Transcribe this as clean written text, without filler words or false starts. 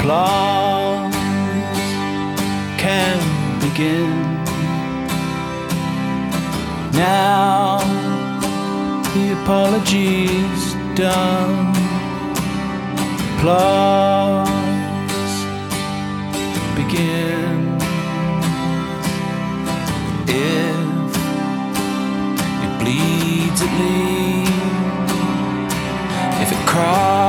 Applause can begin. Now the apology's done. Applause begins. If it bleeds, it leads. If it cries,